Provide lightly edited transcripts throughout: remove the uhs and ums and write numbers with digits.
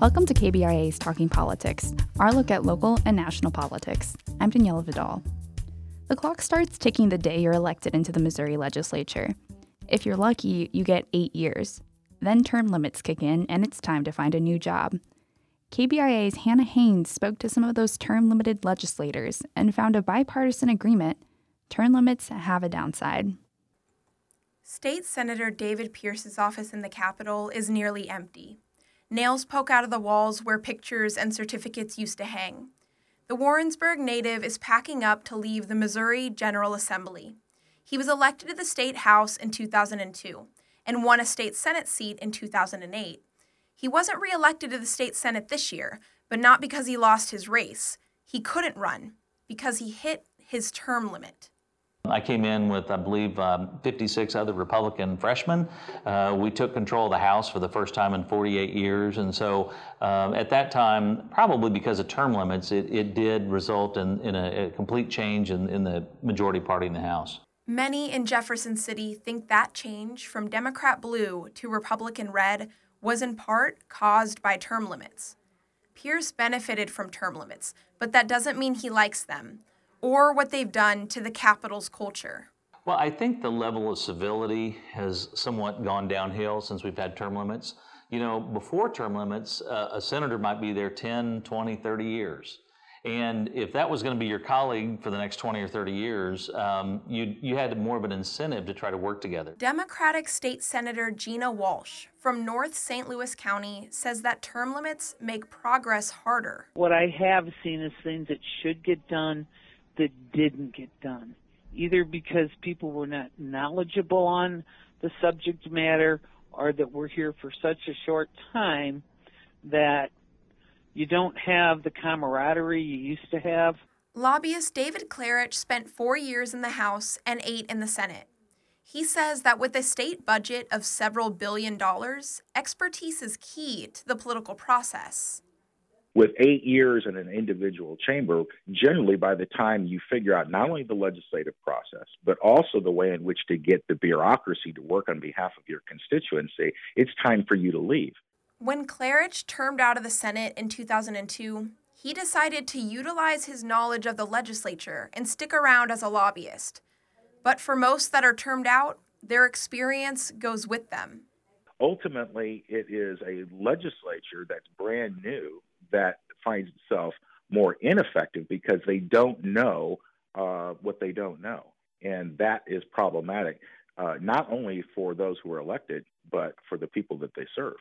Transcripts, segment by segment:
Welcome to KBIA's Talking Politics, our look at local and national politics. I'm Daniela Vidal. The clock starts ticking the day you're elected into the Missouri legislature. If you're lucky, you get 8 years. Then term limits kick in, and it's time to find a new job. KBIA's Hannah Haynes spoke to some of those term-limited legislators and found a bipartisan agreement. Term limits have a downside. State Senator David Pierce's office in the Capitol is nearly empty. Nails poke out of the walls where pictures and certificates used to hang. The Warrensburg native is packing up to leave the Missouri General Assembly. He was elected to the state house in 2002 and won a state senate seat in 2008. He wasn't reelected to the state senate this year, but not because he lost his race. He couldn't run because he hit his term limit. I came in with, I believe, 56 other Republican freshmen. We took control of the House for the first time in 48 years. And so at that time, probably because of term limits, it did result in a complete change in the majority party in the House. Many in Jefferson City think that change from Democrat blue to Republican red was in part caused by term limits. Pierce benefited from term limits, but that doesn't mean he likes them, or what they've done to the Capitol's culture. Well, I think the level of civility has somewhat gone downhill since we've had term limits. You know, before term limits, a senator might be there 10, 20, 30 years. And if that was going to be your colleague for the next 20 or 30 years, you had more of an incentive to try to work together. Democratic State Senator Gina Walsh from North St. Louis County says that term limits make progress harder. What I have seen is things that should get done that didn't get done, either because people were not knowledgeable on the subject matter or that we're here for such a short time that you don't have the camaraderie you used to have. Lobbyist David Klarich spent 4 years in the House and 8 in the Senate. He says that with a state budget of several $1 billion, expertise is key to the political process. With 8 years in an individual chamber, generally by the time you figure out not only the legislative process, but also the way in which to get the bureaucracy to work on behalf of your constituency, it's time for you to leave. When Klarich termed out of the Senate in 2002, he decided to utilize his knowledge of the legislature and stick around as a lobbyist. But for most that are termed out, their experience goes with them. Ultimately, it is a legislature that's brand new that finds itself more ineffective because they don't know what they don't know. And that is problematic, not only for those who are elected, but for the people that they serve.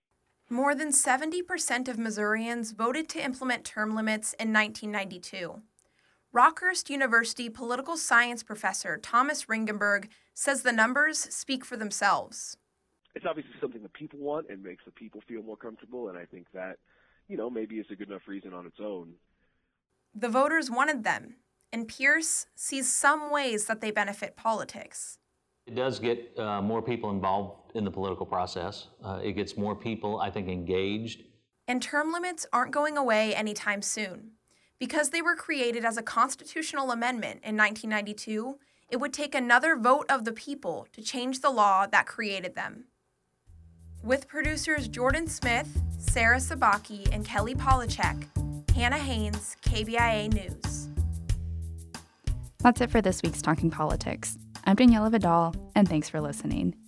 More than 70% of Missourians voted to implement term limits in 1992. Rockhurst University political science professor Thomas Ringenberg says the numbers speak for themselves. It's obviously something that people want and makes the people feel more comfortable, and I think that, maybe it's a good enough reason on its own. The voters wanted them, and Pierce sees some ways that they benefit politics. It does get more people involved in the political process. It gets more people, I think, engaged. And term limits aren't going away anytime soon. Because they were created as a constitutional amendment in 1992, it would take another vote of the people to change the law that created them. With producers Jordan Smith, Sarah Sabaki, and Kelly Polachek, Hannah Haynes, KBIA News. That's it for this week's Talking Politics. I'm Daniela Vidal, and thanks for listening.